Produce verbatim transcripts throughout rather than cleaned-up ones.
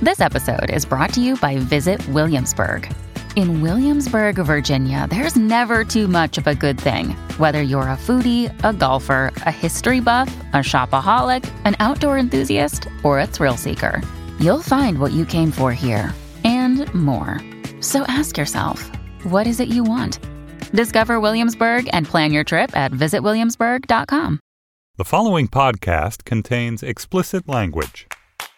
This episode is brought to you by Visit Williamsburg. In Williamsburg, Virginia, there's never too much of a good thing. Whether you're a foodie, a golfer, a history buff, a shopaholic, an outdoor enthusiast, or a thrill seeker, you'll find what you came for here and more. So ask yourself, what is it you want? Discover Williamsburg and plan your trip at visit williamsburg dot com. The following podcast contains explicit language.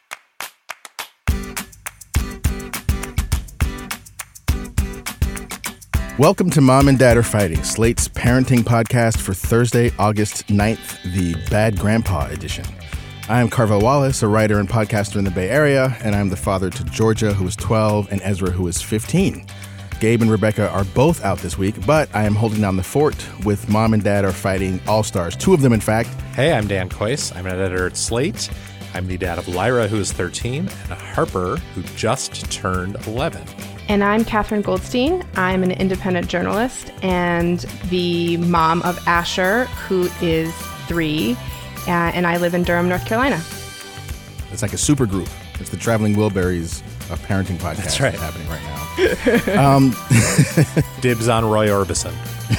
Welcome to Mom and Dad Are Fighting, Slate's parenting podcast for Thursday, August ninth, the Bad Grandpa edition. I am Carvel Wallace, a writer and podcaster in the Bay Area, and I'm the father to Georgia, who is twelve, and Ezra, who is fifteen. Gabe and Rebecca are both out this week, but I am holding down the fort with Mom and Dad Are Fighting All-Stars, two of them, in fact. Hey, I'm Dan Kois. I'm an editor at Slate. I'm the dad of Lyra, who is thirteen, and Harper, who just turned eleven. And I'm Catherine Goldstein. I'm an independent journalist and the mom of Asher, who is three, uh, and I live in Durham, North Carolina. It's like a super group. It's the Traveling Wilburys of parenting podcast. That's right. Happening right now. um, Dibs on Roy Orbison.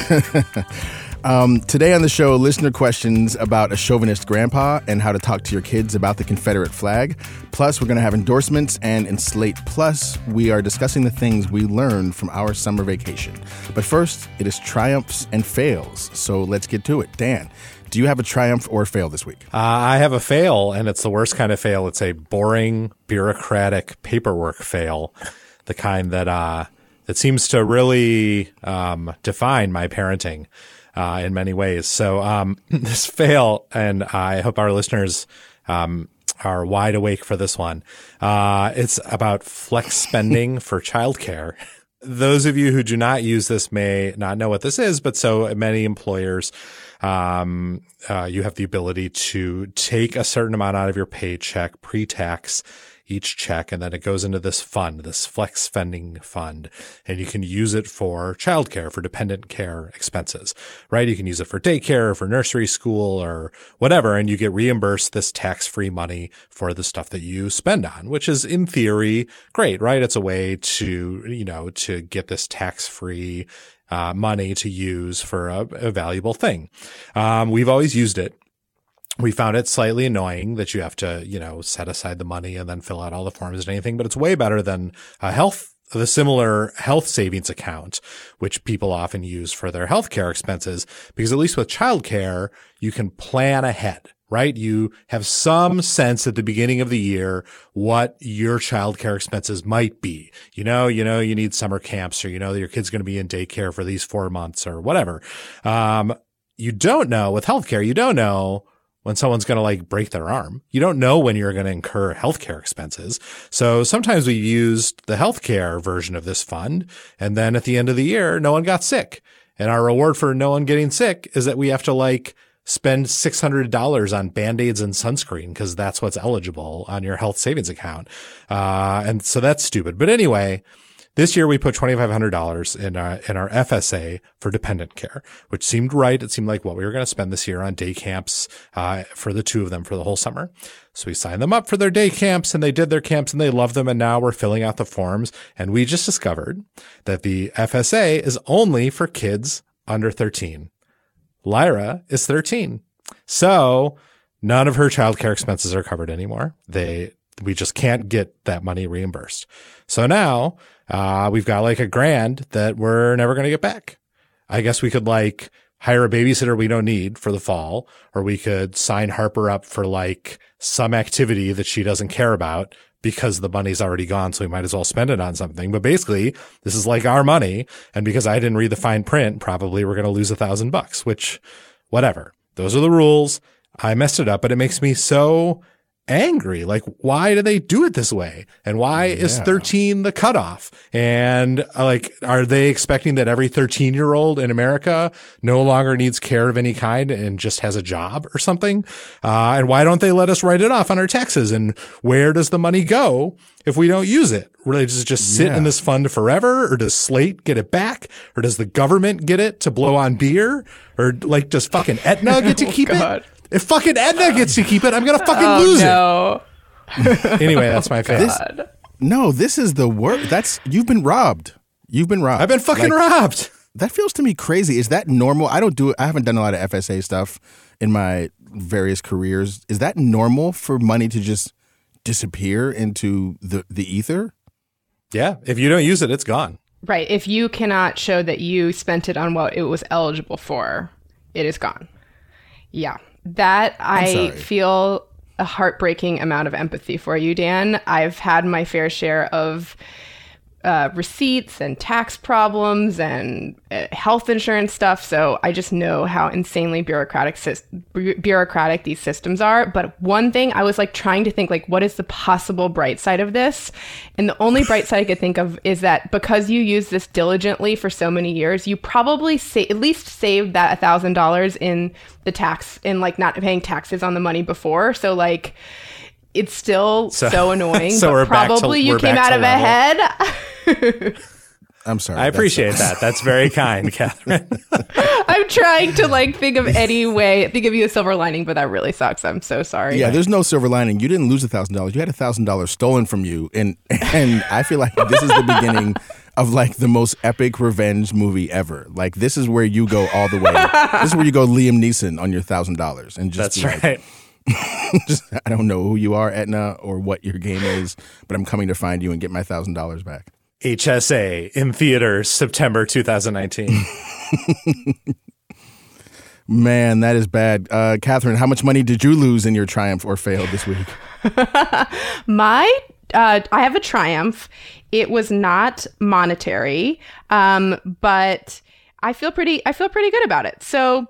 Um, today on the show, listener questions about a chauvinist grandpa and how to talk to your kids about the Confederate flag. Plus, we're going to have endorsements, and in Slate Plus, we are discussing the things we learned from our summer vacation. But first, it is triumphs and fails, so let's get to it. Dan, do you have a triumph or fail this week? Uh, I have a fail, and it's the worst kind of fail. It's a boring, bureaucratic paperwork fail, the kind that uh, that seems to really um, define my parenting. Uh, in many ways. So um, this fail, and I hope our listeners um, are wide awake for this one. Uh, it's about flex spending for childcare. Those of you who do not use this may not know what this is, but so many employers, um, uh, you have the ability to take a certain amount out of your paycheck pre-tax each check, and then it goes into this fund, this flex spending fund, and you can use it for childcare, for dependent care expenses, right? You can use it for daycare, for nursery school, or whatever, and you get reimbursed this tax-free money for the stuff that you spend on, which is in theory great, right? It's a way to, you know, to get this tax-free uh, money to use for a, a valuable thing. Um, we've always used it. We found it slightly annoying that you have to, you know, set aside the money and then fill out all the forms and anything, but it's way better than a health, the similar health savings account, which people often use for their healthcare expenses, because at least with childcare, you can plan ahead, right? You have some sense at the beginning of the year what your childcare expenses might be. You know, you know, you need summer camps, or you know that your kid's going to be in daycare for these four months or whatever. Um, you don't know with healthcare, you don't know when someone's going to like break their arm. You don't know when you're going to incur healthcare expenses. So sometimes we used the healthcare version of this fund, and then at the end of the year, no one got sick. And our reward for no one getting sick is that we have to like spend six hundred dollars on Band-Aids and sunscreen, because that's what's eligible on your health savings account. Uh, and so that's stupid. But anyway, this year we put twenty-five hundred dollars in our, in our F S A for dependent care, which seemed right. It seemed like what we were going to spend this year on day camps, uh, for the two of them for the whole summer. So we signed them up for their day camps, and they did their camps and they loved them. And now we're filling out the forms, and we just discovered that the F S A is only for kids under thirteen. Lyra is thirteen. So none of her childcare expenses are covered anymore. They, we just can't get that money reimbursed. So now, Uh, we've got like a grand that we're never going to get back. I guess we could like hire a babysitter we don't need for the fall, or we could sign Harper up for like some activity that she doesn't care about because the money's already gone. So we might as well spend it on something. But basically, this is like our money. And because I didn't read the fine print, probably we're going to lose a thousand bucks, which whatever. Those are the rules. I messed it up, but it makes me so angry. Like, why do they do it this way? And why yeah. is thirteen the cutoff? And uh, like, are they expecting that every thirteen year old in America no longer needs care of any kind and just has a job or something? Uh, and why don't they let us write it off on our taxes? And where does the money go if we don't use it? Really, does it just sit yeah. in this fund forever? Or does Slate get it back? Or does the government get it to blow on beer? Or like, does fucking Aetna get to oh, keep God. it? If fucking Aetna gets to keep it, I'm going to fucking oh, lose no. it. Anyway, that's my favorite. This, No, this is the worst. That's you've been robbed. You've been robbed. I've been fucking like, robbed. That feels to me crazy. Is that normal? I don't do it. I haven't done a lot of F S A stuff in my various careers. Is that normal for money to just disappear into the, the ether? Yeah. If you don't use it, it's gone. Right. If you cannot show that you spent it on what it was eligible for, it is gone. Yeah. That I feel a heartbreaking amount of empathy for you, Dan. I've had my fair share of uh, receipts and tax problems and uh, health insurance stuff. So I just know how insanely bureaucratic sy- bu- bureaucratic these systems are. But one thing I was like trying to think, like, what is the possible bright side of this? And the only bright side I could think of is that because you use this diligently for so many years, you probably sa- at least saved that one thousand dollars in the tax, in like not paying taxes on the money before. So like, it's still so, so annoying, so but we're probably back to, you came out of level. ahead. I'm sorry. I appreciate that's, that. That's very kind, Catherine. I'm trying to like think of any way, think of you a silver lining, but that really sucks. I'm so sorry. Yeah, there's no silver lining. You didn't lose a thousand dollars. You had a thousand dollars stolen from you, and and I feel like this is the beginning of like the most epic revenge movie ever. Like this is where you go all the way. This is where you go Liam Neeson on your thousand dollars, and just that's like, right. just, I don't know who you are, Etna, or what your game is, but I'm coming to find you and get my thousand dollars back. H S A in theaters September two thousand nineteen. Man, that is bad. Uh, Catherine, how much money did you lose in your triumph or fail this week? My, uh, I have a triumph. It was not monetary, um, but I feel pretty. I feel pretty good about it. So.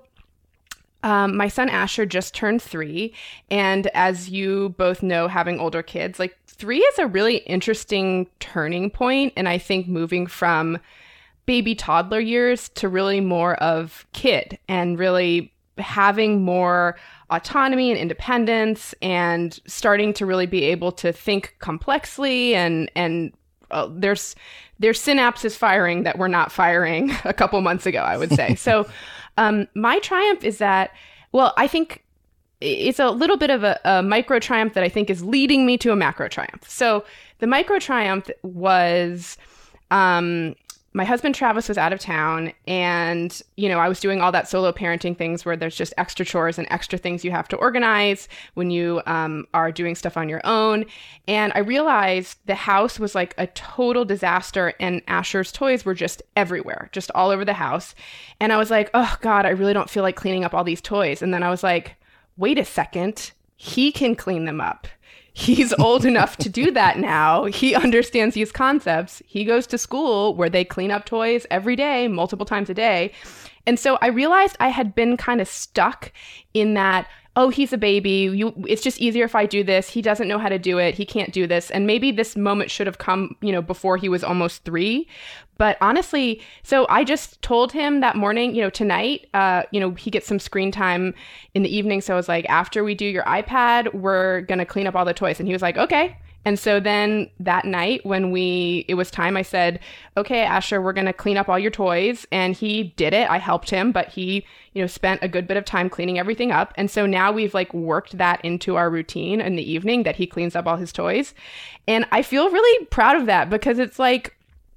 Um, my son Asher just turned three, and as you both know, having older kids, like three is a really interesting turning point, and I think moving from baby toddler years to really more of kid, and really having more autonomy and independence, and starting to really be able to think complexly, and and uh, there's there's synapses firing that were not firing a couple months ago, I would say. So. Um, my triumph is that, well, I think it's a little bit of a, a micro triumph that I think is leading me to a macro triumph. So the micro triumph was, um, my husband Travis was out of town, and, you know, I was doing all that solo parenting things where there's just extra chores and extra things you have to organize when you um, are doing stuff on your own. And I realized the house was like a total disaster, and Asher's toys were just everywhere, just all over the house. And I was like, oh God, I really don't feel like cleaning up all these toys. And then I was like, wait a second, he can clean them up. He's old enough to do that now. He understands these concepts. He goes to school where they clean up toys every day, multiple times a day. And so I realized I had been kind of stuck in that, oh, he's a baby. You, it's just easier if I do this. He doesn't know how to do it. He can't do this. And maybe this moment should have come, you know, before he was almost three. But honestly, so I just told him that morning, you know, tonight, uh, you know, he gets some screen time in the evening. So I was like, after we do your iPad, we're going to clean up all the toys. And he was like, okay. And so then that night when we, it was time, I said, okay, Asher, we're going to clean up all your toys. And he did it. I helped him, but he, you know, spent a good bit of time cleaning everything up. And so now we've like worked that into our routine in the evening that he cleans up all his toys. And I feel really proud of that, because it's like,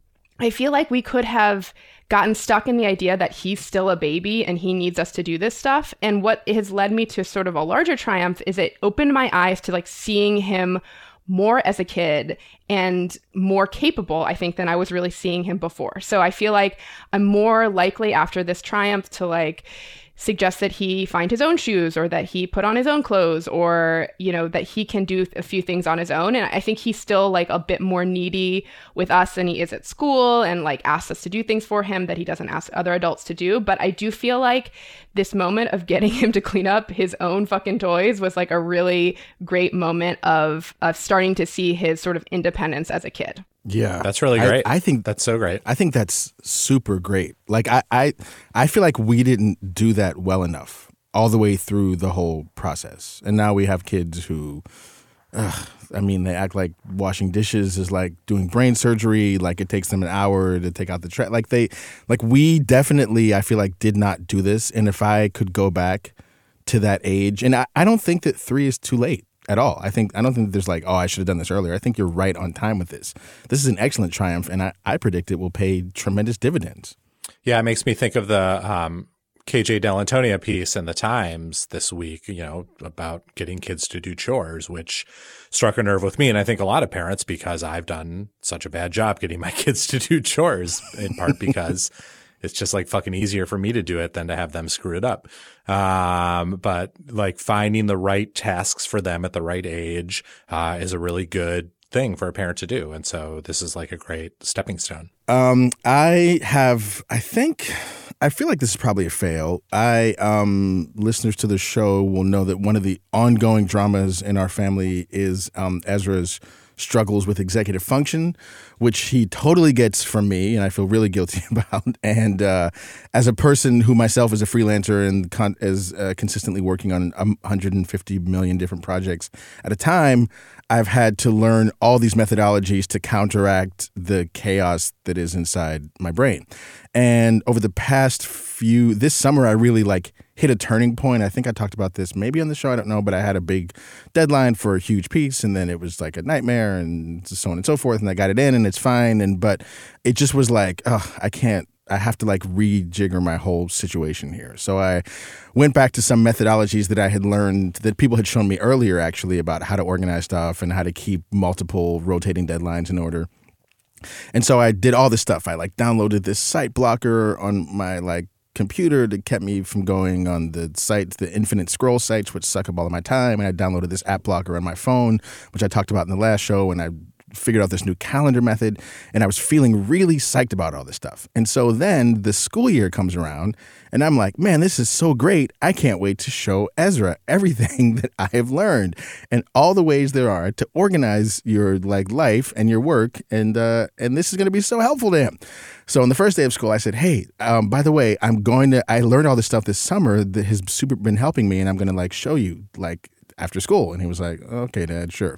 I feel like we could have gotten stuck in the idea that he's still a baby and he needs us to do this stuff. And what has led me to sort of a larger triumph is it opened my eyes to like seeing him more as a kid and more capable, I think, than I was really seeing him before. So I feel like I'm more likely after this triumph to like suggest that he find his own shoes, or that he put on his own clothes, or, you know, that he can do a few things on his own. And I think he's still like a bit more needy with us than he is at school, and like asks us to do things for him that he doesn't ask other adults to do. But I do feel like this moment of getting him to clean up his own fucking toys was like a really great moment of, of starting to see his sort of independence as a kid. Yeah. That's really great. I, I think that's so great. I think that's super great. Like I, I I feel like we didn't do that well enough all the way through the whole process. And now we have kids who ugh, I mean, they act like washing dishes is like doing brain surgery, like it takes them an hour to take out the trash. Like they like we definitely, I feel like, did not do this. And if I could go back to that age, and I, I don't think that three is too late. at all. I think I don't think there's like, oh, I should have done this earlier. I think you're right on time with this. This is an excellent triumph, and I, I predict it will pay tremendous dividends. Yeah, it makes me think of the um, K J Dell'Antonia piece in the Times this week, you know, about getting kids to do chores, which struck a nerve with me. And I think a lot of parents, because I've done such a bad job getting my kids to do chores, in part because it's just like fucking easier for me to do it than to have them screw it up. Um, but like finding the right tasks for them at the right age uh, is a really good thing for a parent to do. And so this is like a great stepping stone. Um, I have, I think, I feel like this is probably a fail. I, um, listeners to the show will know that one of the ongoing dramas in our family is um, Ezra's struggles with executive function, which he totally gets from me, and I feel really guilty about. And uh, as a person who myself is a freelancer and con- is uh, consistently working on one hundred fifty million different projects at a time, I've had to learn all these methodologies to counteract the chaos that is inside my brain. And over the past few, this summer, I really like hit a turning point. I think I talked about this maybe on the show, I don't know, but I had a big deadline for a huge piece, and then it was like a nightmare and so on and so forth, and I got it in and it's fine. And but it just was like, oh, I can't, I have to like rejigger my whole situation here. So I went back to some methodologies that I had learned that people had shown me earlier, actually, about how to organize stuff and how to keep multiple rotating deadlines in order. And so I did all this stuff. I like downloaded this site blocker on my like computer that kept me from going on the sites, the infinite scroll sites, which suck up all of my time. And I downloaded this app blocker on my phone, which I talked about in the last show. And I figured out this new calendar method, and I was feeling really psyched about all this stuff. And so then the school year comes around, and I'm like, man, this is so great. I can't wait to show Ezra everything that I have learned and all the ways there are to organize your like life and your work. And uh, and this is going to be so helpful to him. So on the first day of school, I said, hey, um, by the way, I'm going to, I learned all this stuff this summer that has super been helping me, and I'm going to like show you like after school. And he was like, okay, Dad, sure.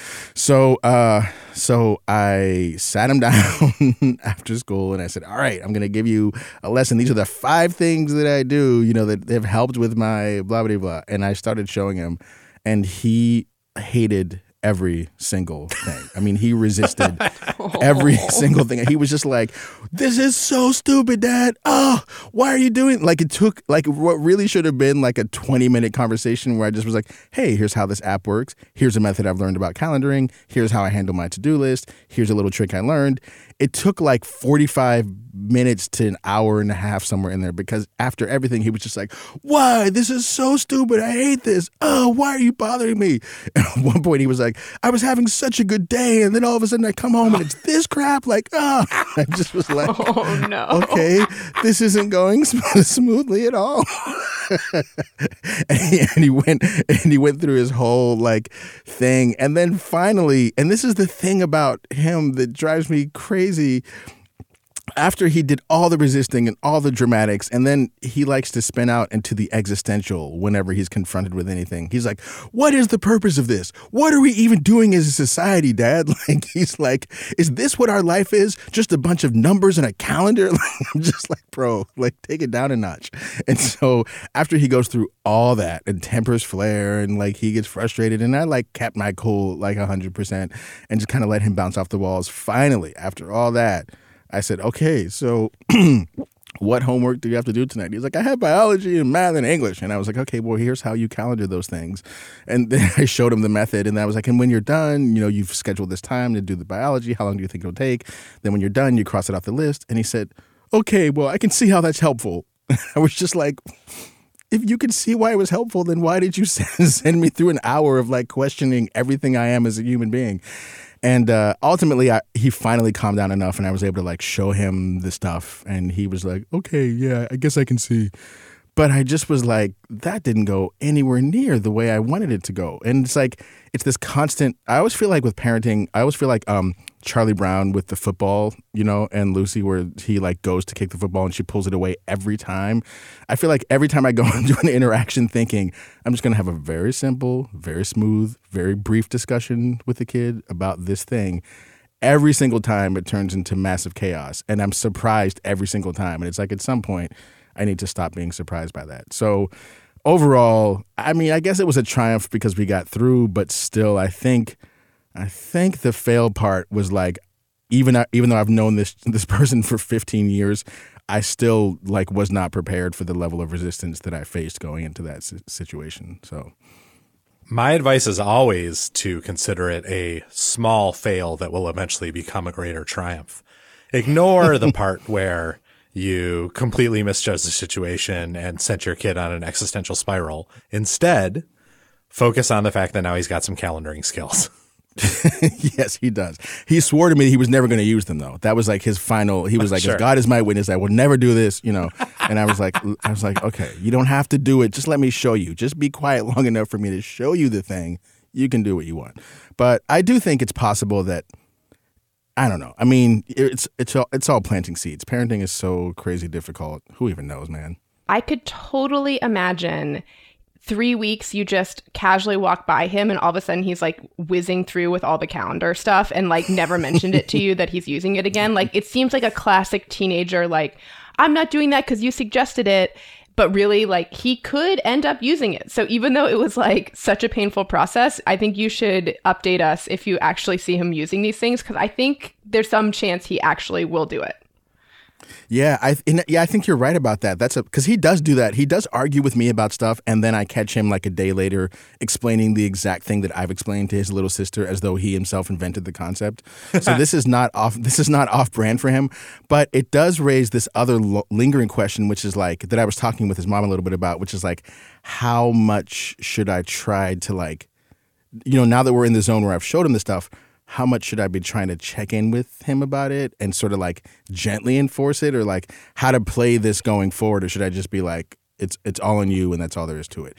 So, uh, so I sat him down after school, and I said, all right, I'm going to give you a lesson. These are the five things that I do, you know, that have helped with my blah, blah, blah. And I started showing him, and he hated every single thing. I mean, he resisted every single thing. He was just like, this is so stupid, Dad. Oh, why are you doing? Like, it took like what really should have been like a twenty minute conversation where I just was like, hey, here's how this app works. Here's a method I've learned about calendaring. Here's how I handle my to-do list. Here's a little trick I learned. It took like forty-five minutes to an hour and a half somewhere in there, because after everything, he was just like, why? This is so stupid. I hate this. Oh, why are you bothering me? And at one point he was like, I was having such a good day, and then all of a sudden I come home and it's this crap. Like, oh, I just was like, oh no, okay, this isn't going sm- smoothly at all. and, he, and he went and he went through his whole like thing, and then finally, and this is the thing about him that drives me crazy. After he did all the resisting and all the dramatics, and then he likes to spin out into the existential whenever he's confronted with anything. He's like, what is the purpose of this? What are we even doing as a society, Dad? Like, he's like, is this what our life is? Just a bunch of numbers and a calendar? Like, I'm just like, bro, like, take it down a notch. And so after he goes through all that and tempers flare and like he gets frustrated, and I like kept my cool like one hundred percent and just kind of let him bounce off the walls. Finally, after all that, I said, okay, so what homework do you have to do tonight? He's like, I have biology and math and English. And I was like, okay, well, here's how you calendar those things. And then I showed him the method, and I was like, and when you're done, you know, you've scheduled this time to do the biology. How long do you think it'll take? Then when you're done, you cross it off the list. And he said, okay, well, I can see how that's helpful. I was just like, if you could see why it was helpful, then why did you send me through an hour of like questioning everything I am as a human being? And uh, ultimately, I, he finally calmed down enough, and I was able to like show him the stuff, and he was like, okay, yeah, I guess I can see. But I just was like, that didn't go anywhere near the way I wanted it to go. And it's like, it's this constant, I always feel like with parenting, I always feel like um, Charlie Brown with the football, you know, and Lucy, where he like goes to kick the football and she pulls it away every time. I feel like every time I go into an interaction thinking, I'm just going to have a very simple, very smooth, very brief discussion with the kid about this thing. Every single time it turns into massive chaos. And I'm surprised every single time. And it's like, at some point, I need to stop being surprised by that. So overall, I mean, I guess it was a triumph because we got through, but still, I think, I think the fail part was like, even even though I've known this this person for fifteen years, I still like was not prepared for the level of resistance that I faced going into that situation. So, my advice is always to consider it a small fail that will eventually become a greater triumph. Ignore the part where you completely misjudged the situation and sent your kid on an existential spiral. Instead, focus on the fact that now he's got some calendaring skills. Yes, he does. He swore to me he was never going to use them, though. That was like his final. He was like, Sure. "If God is my witness, I will never do this." You know. And I was like, I was like, okay, you don't have to do it. Just let me show you. Just be quiet long enough for me to show you the thing. You can do what you want. But I do think it's possible that. I don't know. I mean, it's it's all, it's all planting seeds. Parenting is so crazy difficult. Who even knows, man? I could totally imagine three weeks you just casually walk by him and all of a sudden he's like whizzing through with all the calendar stuff and like never mentioned it to you that he's using it again. Like it seems like a classic teenager, like, I'm not doing that because you suggested it. But really, like, he could end up using it. So even though it was, like, such a painful process, I think you should update us if you actually see him using these things, because I think there's some chance he actually will do it. Yeah, I and, yeah, I think you're right about that. That's a because he does do that. He does argue with me about stuff, and then I catch him like a day later explaining the exact thing that I've explained to his little sister, as though he himself invented the concept. So this is not off. This is not off brand for him, but it does raise this other lo- lingering question, which is like that I was talking with his mom a little bit about, which is like, how much should I try to like, you know, now that we're in the zone where I've showed him the stuff. How much should I be trying to check in with him about it and sort of like gently enforce it, or like how to play this going forward? Or should I just be like, it's it's all on you and that's all there is to it?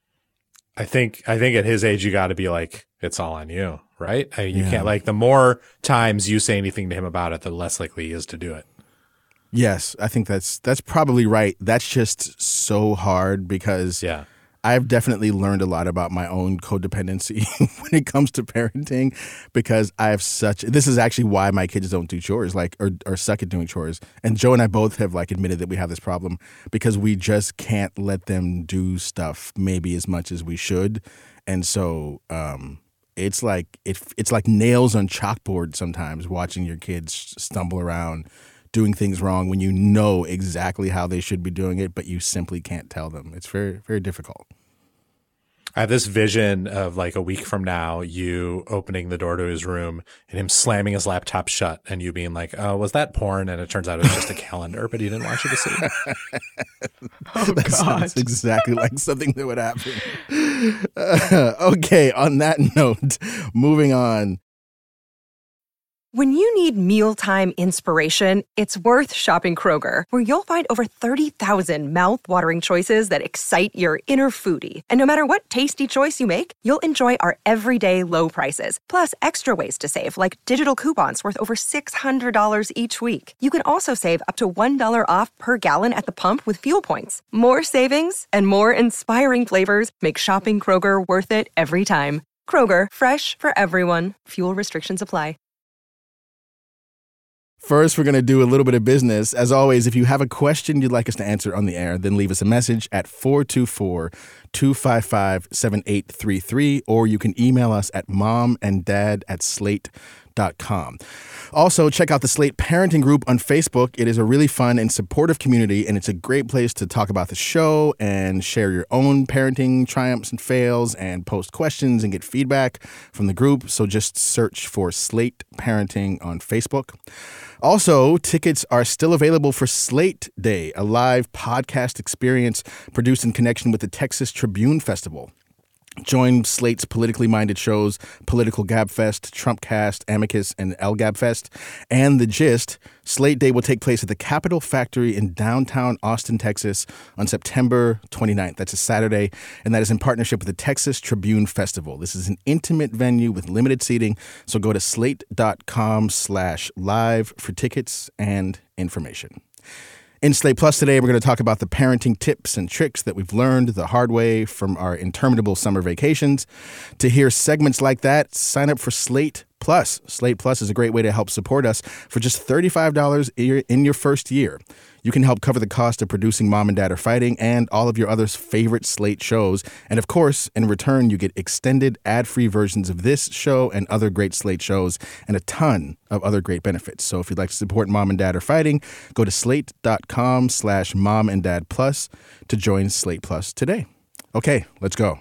I think I think at his age, you got to be like, it's all on you, right? I mean, you Yeah. can't like the more times you say anything to him about it, the less likely he is to do it. Yes, I think that's that's probably right. That's just so hard because Yeah. I've definitely learned a lot about my own codependency when it comes to parenting, because I have such, this is actually why my kids don't do chores, like, or, or suck at doing chores. And Joe and I both have like admitted that we have this problem because we just can't let them do stuff maybe as much as we should. And so, um, it's like, it, it's like nails on chalkboard sometimes watching your kids stumble around doing things wrong when you know exactly how they should be doing it, but you simply can't tell them. It's very, very difficult. I have this vision of like a week from now, you opening the door to his room and him slamming his laptop shut and you being like, oh, was that porn? And it turns out it was just a calendar, but he didn't want you to see it. Oh, That sounds exactly like something that would happen. Uh, okay, on that note, moving on. When you need mealtime inspiration, it's worth shopping Kroger, where you'll find over thirty thousand mouth-watering choices that excite your inner foodie. And no matter what tasty choice you make, you'll enjoy our everyday low prices, plus extra ways to save, like digital coupons worth over six hundred dollars each week. You can also save up to one dollar off per gallon at the pump with fuel points. More savings and more inspiring flavors make shopping Kroger worth it every time. Kroger, fresh for everyone. Fuel restrictions apply. First, we're going to do a little bit of business. As always, if you have a question you'd like us to answer on the air, then leave us a message at four two four, two five five, seven eight three three, or you can email us at momanddad at slate dot com. Also, check out the Slate Parenting Group on Facebook. It is a really fun and supportive community, and it's a great place to talk about the show and share your own parenting triumphs and fails and post questions and get feedback from the group. So just search for Slate Parenting on Facebook. Also, tickets are still available for Slate Day, a live podcast experience produced in connection with the Texas Tribune Festival. Join Slate's politically minded shows, Political Gabfest, Trumpcast, Amicus, and L Gabfest, and The Gist. Slate Day will take place at the Capitol Factory in downtown Austin, Texas on September twenty-ninth. That's a Saturday, and that is in partnership with the Texas Tribune Festival. This is an intimate venue with limited seating, so go to slate.com slash live for tickets and information. In Slate Plus today, we're going to talk about the parenting tips and tricks that we've learned the hard way from our interminable summer vacations. To hear segments like that, sign up for Slate Plus. Slate Plus is a great way to help support us for just thirty-five dollars in your first year. You can help cover the cost of producing Mom and Dad Are Fighting and all of your other favorite Slate shows. And of course, in return, you get extended ad-free versions of this show and other great Slate shows and a ton of other great benefits. So if you'd like to support Mom and Dad Are Fighting, go to slate.com slash mom and dad plus to join Slate Plus today. Okay, let's go.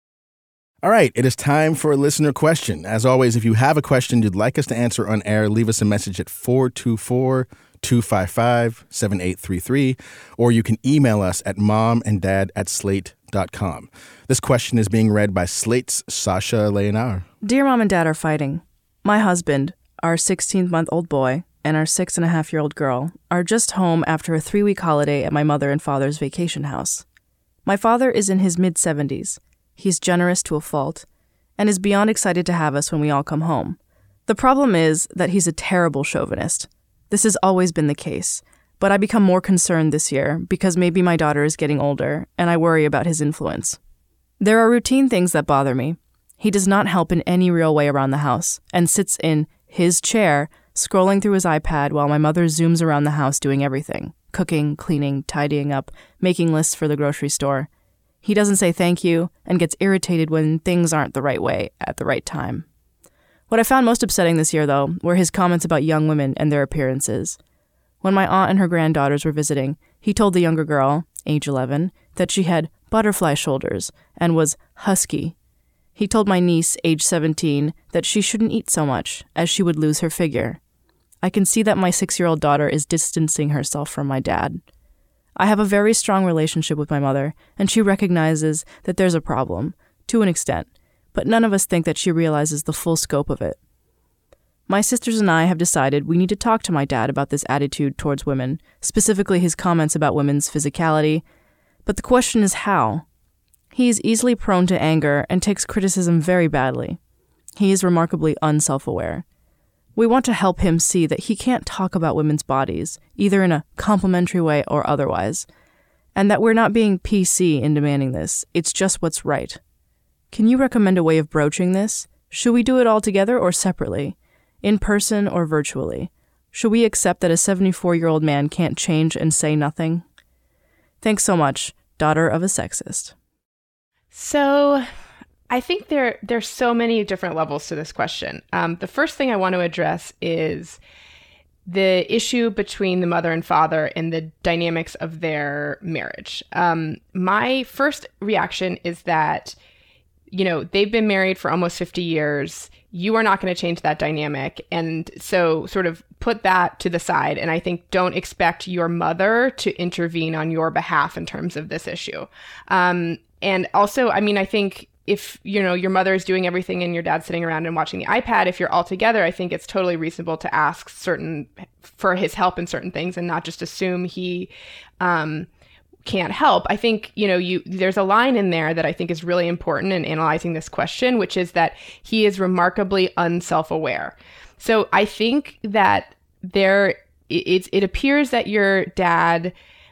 All right, it is time for a listener question. As always, if you have a question you'd like us to answer on air, leave us a message at four two four, two five five, seven eight three three, or you can email us at momanddad at slate dot com. This question is being read by Slate's Sasha Leonard. Dear Mom and Dad Are Fighting, my husband, our sixteen-month-old boy, and our six-and-a-half-year-old girl are just home after a three-week holiday at my mother and father's vacation house. My father is in his mid-seventies. He's generous to a fault, and is beyond excited to have us when we all come home. The problem is that he's a terrible chauvinist. This has always been the case, but I become more concerned this year because maybe my daughter is getting older, and I worry about his influence. There are routine things that bother me. He does not help in any real way around the house, and sits in his chair, scrolling through his iPad while my mother zooms around the house doing everything. Cooking, cleaning, tidying up, making lists for the grocery store. He doesn't say thank you and gets irritated when things aren't the right way at the right time. What I found most upsetting this year, though, were his comments about young women and their appearances. When my aunt and her granddaughters were visiting, he told the younger girl, age eleven, that she had butterfly shoulders and was husky. He told my niece, age seventeen, that she shouldn't eat so much, as she would lose her figure. I can see that my six-year-old daughter is distancing herself from my dad. I have a very strong relationship with my mother, and she recognizes that there's a problem, to an extent, but none of us think that she realizes the full scope of it. My sisters and I have decided we need to talk to my dad about this attitude towards women, specifically his comments about women's physicality, but the question is how. He is easily prone to anger and takes criticism very badly. He is remarkably unself-aware. We want to help him see that he can't talk about women's bodies, either in a complimentary way or otherwise, and that we're not being P C in demanding this. It's just what's right. Can you recommend a way of broaching this? Should we do it all together or separately? In person or virtually? Should we accept that a seventy-four-year-old man can't change and say nothing? Thanks so much, daughter of a sexist. So I think there there's so many different levels to this question. Um, the first thing I want to address is the issue between the mother and father and the dynamics of their marriage. Um, my first reaction is that, you know, they've been married for almost fifty years. You are not going to change that dynamic. And so sort of put that to the side. And I think don't expect your mother to intervene on your behalf in terms of this issue. Um, and also, I mean, I think if, you know, your mother is doing everything and your dad's sitting around and watching the iPad, if you're all together, I think it's totally reasonable to ask certain for his help in certain things and not just assume he um, can't help. I think, you know, you there's a line in there that I think is really important in analyzing this question, which is that he is remarkably unself-aware. So I think that there it, it appears that your dad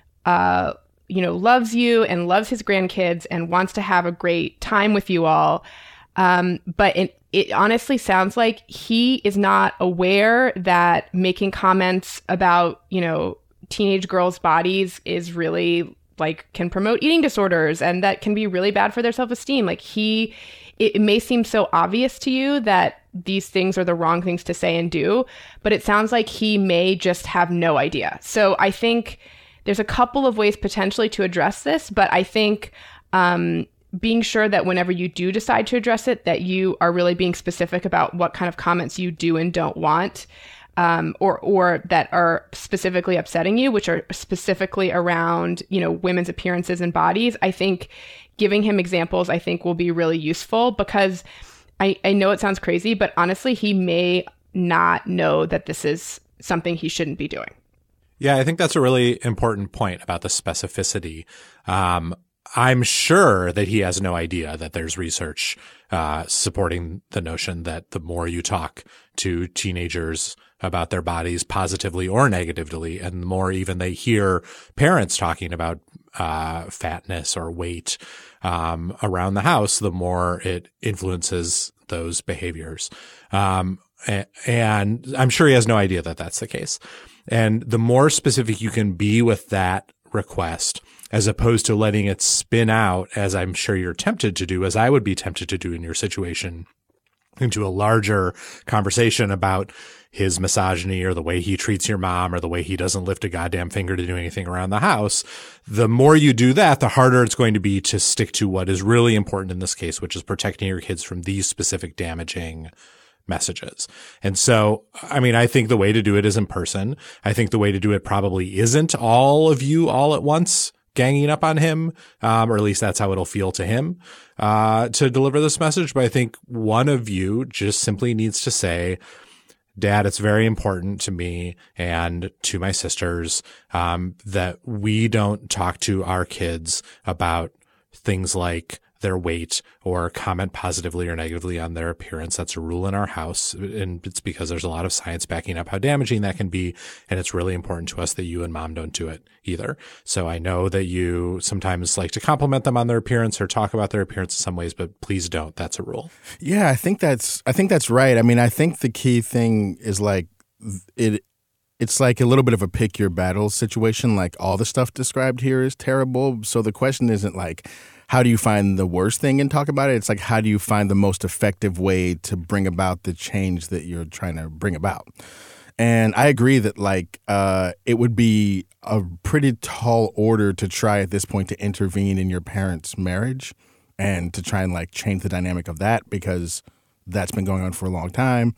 uh you know, loves you and loves his grandkids and wants to have a great time with you all. Um, but it, it honestly sounds like he is not aware that making comments about, you know, teenage girls' bodies is really like can promote eating disorders and that can be really bad for their self-esteem. Like he, it, it may seem so obvious to you that these things are the wrong things to say and do, but it sounds like he may just have no idea. So I think there's a couple of ways potentially to address this, but I think um, being sure that whenever you do decide to address it, that you are really being specific about what kind of comments you do and don't want, um, or or that are specifically upsetting you, which are specifically around, you know, women's appearances and bodies. I think giving him examples, I think, will be really useful because I, I know it sounds crazy, but honestly, he may not know that this is something he shouldn't be doing. Yeah, I think that's a really important point about the specificity. Um, I'm sure that he has no idea that there's research uh, supporting the notion that the more you talk to teenagers about their bodies positively or negatively, and the more even they hear parents talking about uh, fatness or weight um, around the house, the more it influences those behaviors. Um, and I'm sure he has no idea that that's the case. And the more specific you can be with that request, as opposed to letting it spin out, as I'm sure you're tempted to do, as I would be tempted to do in your situation, into a larger conversation about his misogyny or the way he treats your mom or the way he doesn't lift a goddamn finger to do anything around the house. The more you do that, the harder it's going to be to stick to what is really important in this case, which is protecting your kids from these specific damaging messages. And so, I mean, I think the way to do it is in person. I think the way to do it probably isn't all of you all at once ganging up on him, um, or at least that's how it'll feel to him, uh, to deliver this message. But I think one of you just simply needs to say, Dad, it's very important to me and to my sisters, um, that we don't talk to our kids about things like their weight or comment positively or negatively on their appearance. That's a rule in our house. And it's because there's a lot of science backing up how damaging that can be. And it's really important to us that you and Mom don't do it either. So I know that you sometimes like to compliment them on their appearance or talk about their appearance in some ways, but please don't. That's a rule. Yeah, I think that's, I think that's right. I mean, I think the key thing is like it, it's like a little bit of a pick your battle situation. Like all the stuff described here is terrible. So the question isn't like, how do you find the worst thing and talk about it? It's like, how do you find the most effective way to bring about the change that you're trying to bring about? And I agree that like uh, it would be a pretty tall order to try at this point to intervene in your parents' marriage and to try and like change the dynamic of that, because that's been going on for a long time.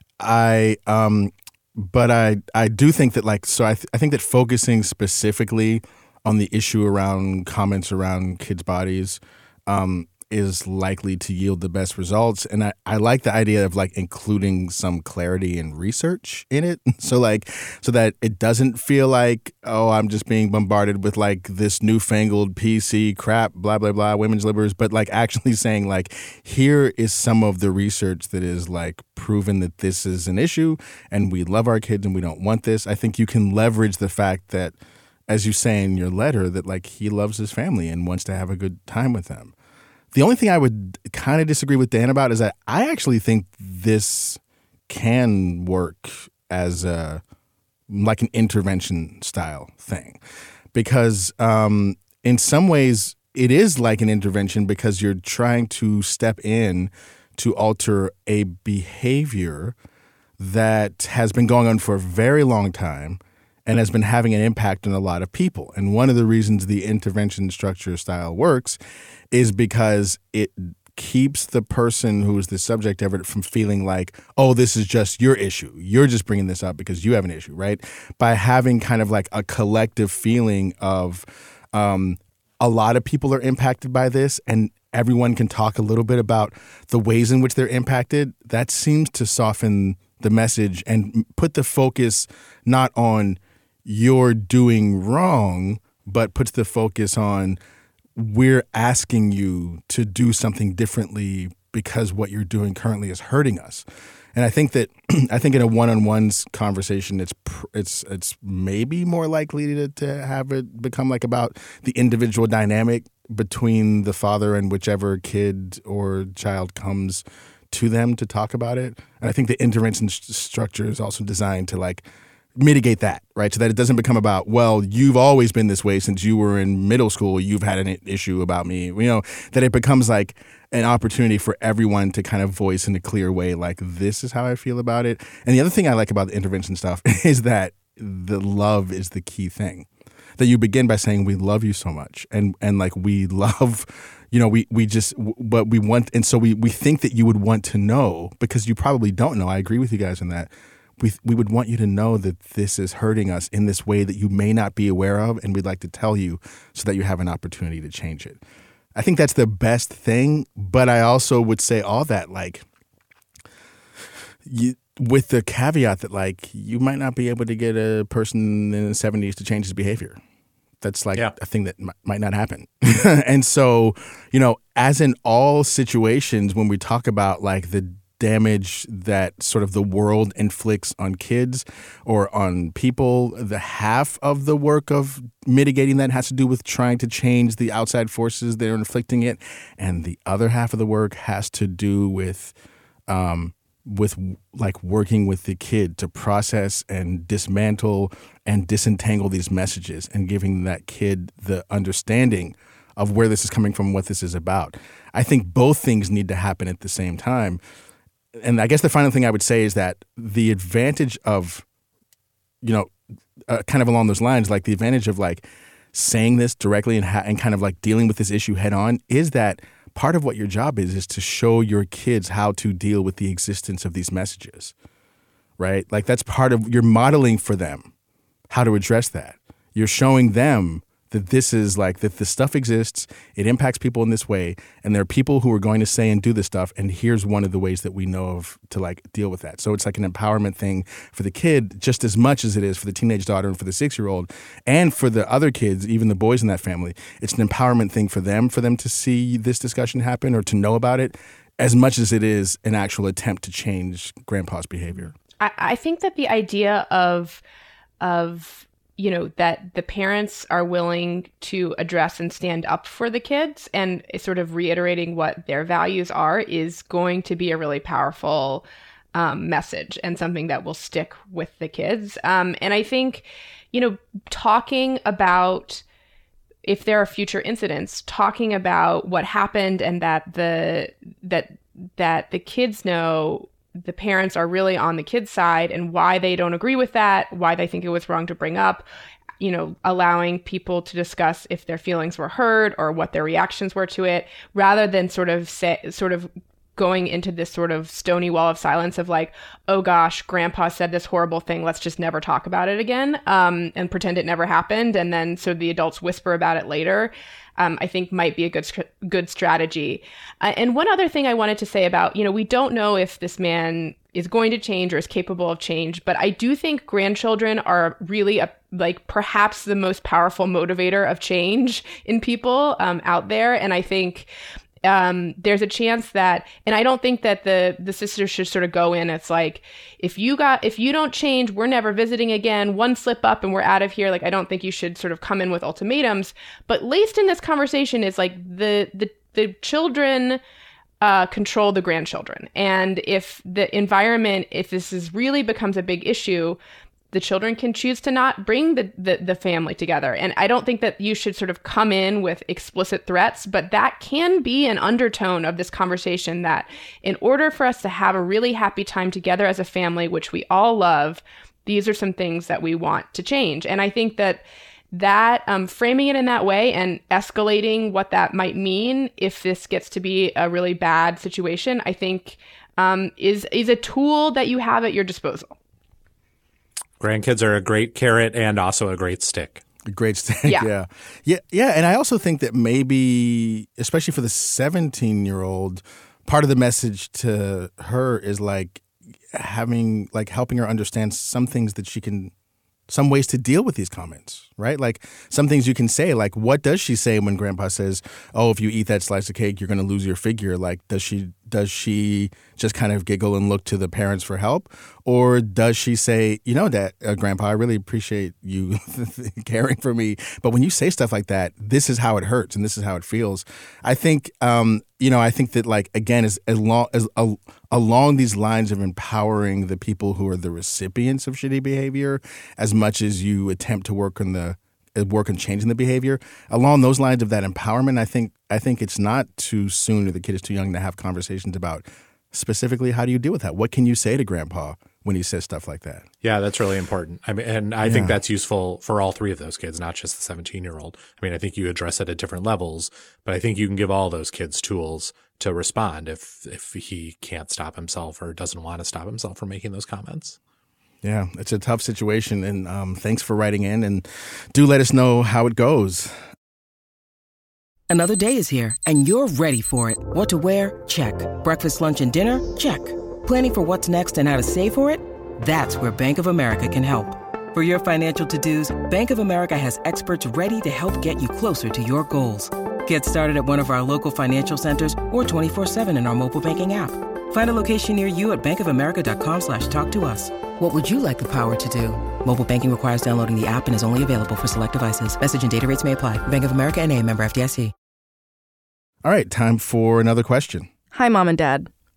I, um, but I, I do think that like, so I, th- I think that focusing specifically on the issue around comments around kids' bodies um, is likely to yield the best results. And I, I like the idea of like including some clarity and research in it. So like, so that it doesn't feel like, oh, I'm just being bombarded with like this newfangled P C crap, blah, blah, blah, women's liberals, but like actually saying like, here is some of the research that is like proven that this is an issue and we love our kids and we don't want this. I think you can leverage the fact that, as you say in your letter, that like he loves his family and wants to have a good time with them. The only thing I would kind of disagree with Dan about is that I actually think this can work as a like an intervention style thing, because um, in some ways it is like an intervention because you're trying to step in to alter a behavior that has been going on for a very long time and has been having an impact on a lot of people. And one of the reasons the intervention structure style works is because it keeps the person who is the subject of it from feeling like, oh, this is just your issue. You're just bringing this up because you have an issue, right? By having kind of like a collective feeling of um, a lot of people are impacted by this and everyone can talk a little bit about the ways in which they're impacted, that seems to soften the message and put the focus not on you're doing wrong, but puts the focus on we're asking you to do something differently because what you're doing currently is hurting us. And I think that I think in a one-on-ones conversation, it's it's it's maybe more likely to, to have it become like about the individual dynamic between the father and whichever kid or child comes to them to talk about it. And I think the intervention st- structure is also designed to like mitigate that, right? So that it doesn't become about, well, you've always been this way since you were in middle school. You've had an issue about me, you know, that it becomes like an opportunity for everyone to kind of voice in a clear way, like, this is how I feel about it. And the other thing I like about the intervention stuff is that the love is the key thing. That you begin by saying, we love you so much. And, and like, we love, you know, we, we just, but we want, and so we, we think that you would want to know, because you probably don't know. I agree with you guys on that. We we would want you to know that this is hurting us in this way that you may not be aware of, and we'd like to tell you so that you have an opportunity to change it. I think that's the best thing, but I also would say all that, like, you, with the caveat that, like, you might not be able to get a person in the seventies to change his behavior. That's like yeah. a thing that m- might not happen. And so, you know, as in all situations, when we talk about, like, the damage that sort of the world inflicts on kids or on people, the half of the work of mitigating that has to do with trying to change the outside forces that are inflicting it, and the other half of the work has to do with um, with like working with the kid to process and dismantle and disentangle these messages and giving that kid the understanding of where this is coming from, what this is about. I think both things need to happen at the same time. And I guess the final thing I would say is that the advantage of, you know, uh, kind of along those lines, like the advantage of like saying this directly and, ha- and kind of like dealing with this issue head on is that part of what your job is, is to show your kids how to deal with the existence of these messages, right? Like that's part of, you're modeling for them how to address that. You're showing them that this is like, that this stuff exists, it impacts people in this way, and there are people who are going to say and do this stuff, and here's one of the ways that we know of to like deal with that. So it's like an empowerment thing for the kid just as much as it is for the teenage daughter and for the six-year-old, and for the other kids, even the boys in that family. It's an empowerment thing for them, for them to see this discussion happen or to know about it, as much as it is an actual attempt to change grandpa's behavior. I, I think that the idea of of you know, that the parents are willing to address and stand up for the kids and sort of reiterating what their values are is going to be a really powerful um, message and something that will stick with the kids. Um, and I think, you know, talking about if there are future incidents, talking about what happened and that the that that the kids know the parents are really on the kids' side and why they don't agree with that, why they think it was wrong to bring up, you know, allowing people to discuss if their feelings were heard or what their reactions were to it, rather than sort of say, sort of going into this sort of stony wall of silence of like, oh gosh, grandpa said this horrible thing, let's just never talk about it again, um, and pretend it never happened. And then so the adults whisper about it later. Um, I think might be a good good strategy. Uh, and one other thing I wanted to say about, you know, we don't know if this man is going to change or is capable of change, but I do think grandchildren are really a, like perhaps the most powerful motivator of change in people um, out there. And I think um, there's a chance that, and I don't think that the the sisters should sort of go in. It's like, if you got, if you don't change, we're never visiting again. One slip up and we're out of here. Like, I don't think you should sort of come in with ultimatums. But laced in this conversation is like the the the children uh, control the grandchildren, and if the environment, if this is really becomes a big issue, the children can choose to not bring the, the, the family together. And I don't think that you should sort of come in with explicit threats, but that can be an undertone of this conversation that in order for us to have a really happy time together as a family, which we all love, these are some things that we want to change. And I think that that um, framing it in that way and escalating what that might mean if this gets to be a really bad situation, I think um, is is a tool that you have at your disposal. Grandkids are a great carrot and also a great stick. A great stick, yeah. yeah. Yeah, yeah. And I also think that maybe, especially for the seventeen-year-old, part of the message to her is like having, like helping her understand some things that she can, some ways to deal with these comments, right? Like some things you can say, like what does she say when grandpa says, oh, if you eat that slice of cake, you're going to lose your figure? Like, does she does she just kind of giggle and look to the parents for help? Or does she say, you know, Dad, uh, Grandpa, I really appreciate you caring for me, but when you say stuff like that, this is how it hurts and this is how it feels. I think, um, you know, I think that like, again, as, as, long, as uh, along these lines of empowering the people who are the recipients of shitty behavior, as much as you attempt to work on the work on changing the behavior, along those lines of that empowerment, I think I think it's not too soon or the kid is too young to have conversations about specifically how do you deal with that? What can you say to grandpa when he says stuff like that? Yeah, that's really important. I mean, and I yeah. think that's useful for all three of those kids, not just the seventeen-year-old. I mean, I think you address it at different levels, but I think you can give all those kids tools to respond if if he can't stop himself or doesn't want to stop himself from making those comments. Yeah, it's a tough situation, and um, thanks for writing in, and do let us know how it goes. Another day is here, and you're ready for it. What to wear? Check. Breakfast, lunch, and dinner? Check. Planning for what's next and how to save for it? That's where Bank of America can help. For your financial to-dos, Bank of America has experts ready to help get you closer to your goals. Get started at one of our local financial centers or twenty-four seven in our mobile banking app. Find a location near you at bankofamerica.com slash talk to us. What would you like the power to do? Mobile banking requires downloading the app and is only available for select devices. Message and data rates may apply. Bank of America N A, member F D I C. All right, time for another question. Hi, Mom and Dad.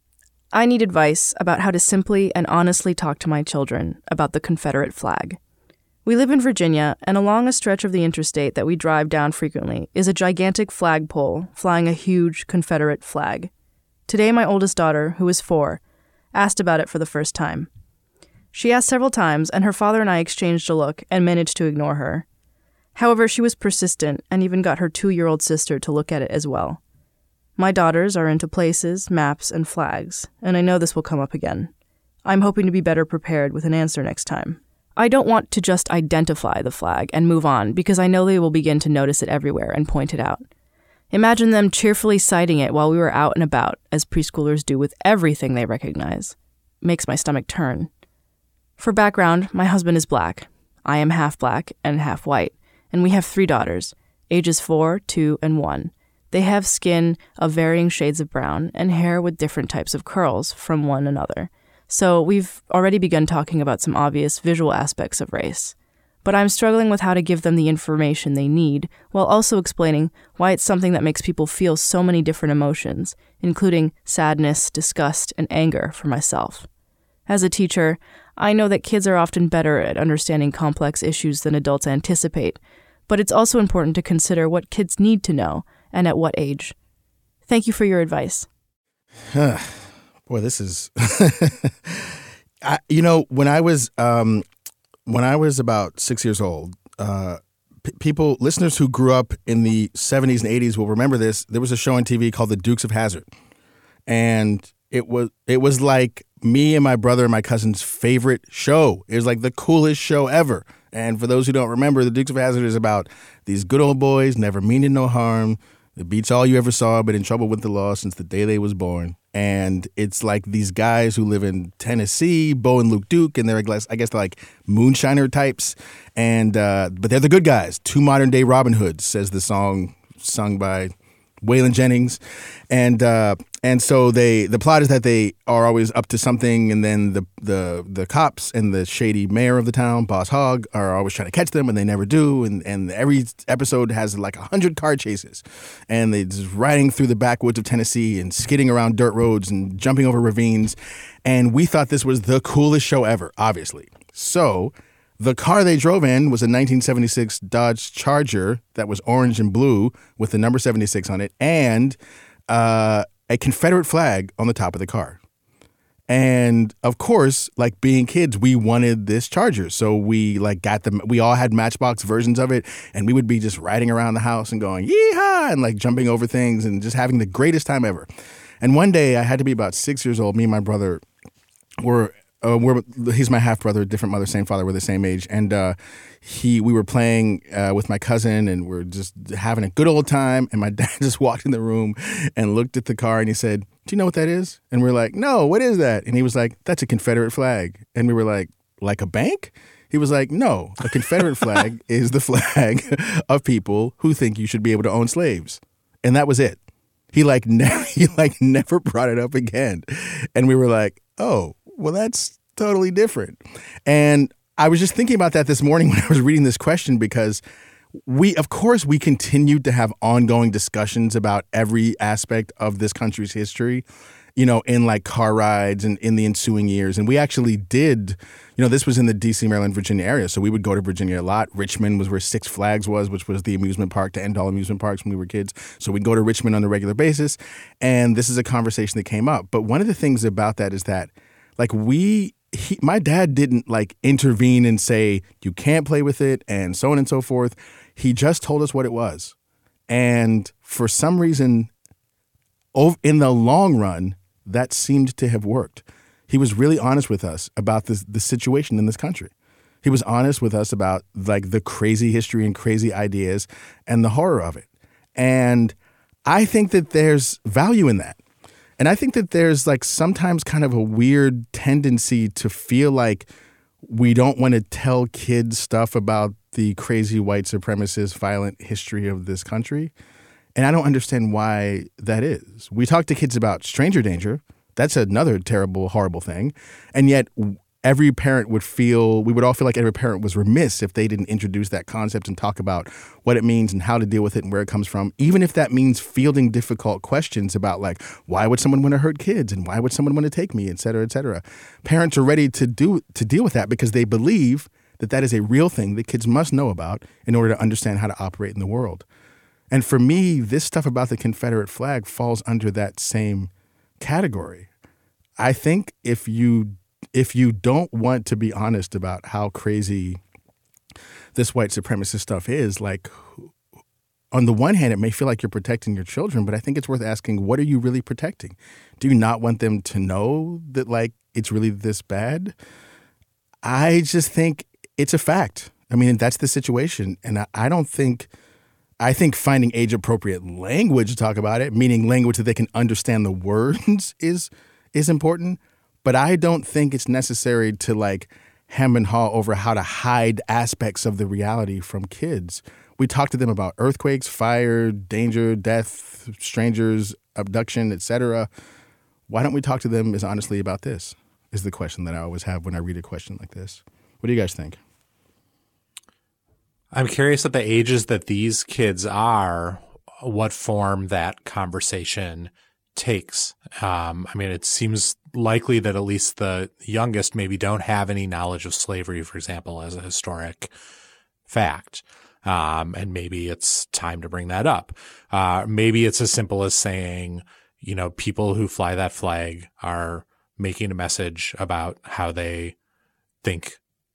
I need advice about how to simply and honestly talk to my children about the Confederate flag. We live in Virginia, and along a stretch of the interstate that we drive down frequently is a gigantic flagpole flying a huge Confederate flag. Today, my oldest daughter, who is four, asked about it for the first time. She asked several times, and her father and I exchanged a look and managed to ignore her. However, she was persistent and even got her two-year-old sister to look at it as well. My daughters are into places, maps, and flags, and I know this will come up again. I'm hoping to be better prepared with an answer next time. I don't want to just identify the flag and move on because I know they will begin to notice it everywhere and point it out. Imagine them cheerfully citing it while we were out and about, as preschoolers do with everything they recognize. Makes my stomach turn. For background, my husband is black. I am half black and half white, and we have three daughters, ages four, two, and one. They have skin of varying shades of brown and hair with different types of curls from one another. So we've already begun talking about some obvious visual aspects of race. But I'm struggling with how to give them the information they need while also explaining why it's something that makes people feel so many different emotions, including sadness, disgust, and anger for myself. As a teacher, I know that kids are often better at understanding complex issues than adults anticipate, but it's also important to consider what kids need to know and at what age. Thank you for your advice. Boy, this is, I, you know, when I was, um, when I was about six years old, uh, p- people, listeners who grew up in the seventies and eighties will remember this. There was a show on T V called The Dukes of Hazzard. And it was, it was like me and my brother and my cousin's favorite show. It was like the coolest show ever. And for those who don't remember, The Dukes of Hazzard is about these good old boys, never meaning no harm. It beats all you ever saw, but in trouble with the law since the day they was born. And it's like these guys who live in Tennessee, Bo and Luke Duke, and they're, I guess, they're like moonshiner types. And uh, but they're the good guys. Two modern day Robin Hoods, says the song sung by Waylon Jennings. And uh, and so they the plot is that they are always up to something, and then the the the cops and the shady mayor of the town, Boss Hogg, are always trying to catch them, and they never do. And and every episode has like a hundred car chases, and they just riding through the backwoods of Tennessee and skidding around dirt roads and jumping over ravines. And we thought this was the coolest show ever, obviously. So the car they drove in was a nineteen seventy-six Dodge Charger that was orange and blue with the number seventy-six on it, and uh, a Confederate flag on the top of the car. And of course, like being kids, we wanted this Charger. So we like got them. We all had Matchbox versions of it, and we would be just riding around the house and going, yeehaw, and like jumping over things and just having the greatest time ever. And one day I had to be about six years old. Me and my brother were Uh, we're, he's my half brother, different mother, same father. We're the same age, and uh, he we were playing uh, with my cousin, and we're just having a good old time. And my dad just walked in the room and looked at the car, and he said, "Do you know what that is?" And we're like, "No, what is that?" And he was like, "That's a Confederate flag." And we were like, "Like a bank?" He was like, "No, a Confederate flag is the flag of people who think you should be able to own slaves," and that was it. He like never he like never brought it up again, and we were like, "Oh, well, that's totally different." And I was just thinking about that this morning when I was reading this question, because we, of course, we continued to have ongoing discussions about every aspect of this country's history, you know, in like car rides and in the ensuing years. And we actually did, you know, this was in the D C, Maryland, Virginia area. So we would go to Virginia a lot. Richmond was where Six Flags was, which was the amusement park to end all amusement parks when we were kids. So we'd go to Richmond on a regular basis. And this is a conversation that came up. But one of the things about that is that, like, we, he, my dad didn't like intervene and say, you can't play with it and so on and so forth. He just told us what it was. And for some reason, in the long run, that seemed to have worked. He was really honest with us about this, the situation in this country. He was honest with us about like the crazy history and crazy ideas and the horror of it. And I think that there's value in that. And I think that there's like sometimes kind of a weird tendency to feel like we don't want to tell kids stuff about the crazy white supremacist violent history of this country. And I don't understand why that is. We talk to kids about stranger danger. That's another terrible, horrible thing. And yet every parent would feel, we would all feel like every parent was remiss if they didn't introduce that concept and talk about what it means and how to deal with it and where it comes from, even if that means fielding difficult questions about like, why would someone want to hurt kids and why would someone want to take me, et cetera, et cetera. Parents are ready to do to deal with that because they believe that that is a real thing that kids must know about in order to understand how to operate in the world. And for me, this stuff about the Confederate flag falls under that same category. I think if you if you don't want to be honest about how crazy this white supremacist stuff is, like, on the one hand, it may feel like you're protecting your children, but I think it's worth asking, what are you really protecting? Do you not want them to know that, like, it's really this bad? I just think it's a fact. I mean, that's the situation. And I, I don't think, I think finding age-appropriate language to talk about it, meaning language that they can understand the words, is is important. But I don't think it's necessary to like hem and haw over how to hide aspects of the reality from kids. We talk to them about earthquakes, fire, danger, death, strangers, abduction, et cetera. Why don't we talk to them as honestly about this? Is the question that I always have when I read a question like this. What do you guys think? I'm curious at the ages that these kids are, what form that conversation takes. Um, I mean, it seems likely that at least the youngest maybe don't have any knowledge of slavery, for example, as a historic fact. Um, and maybe it's time to bring that up. Uh, maybe it's as simple as saying, you know, people who fly that flag are making a message about how they think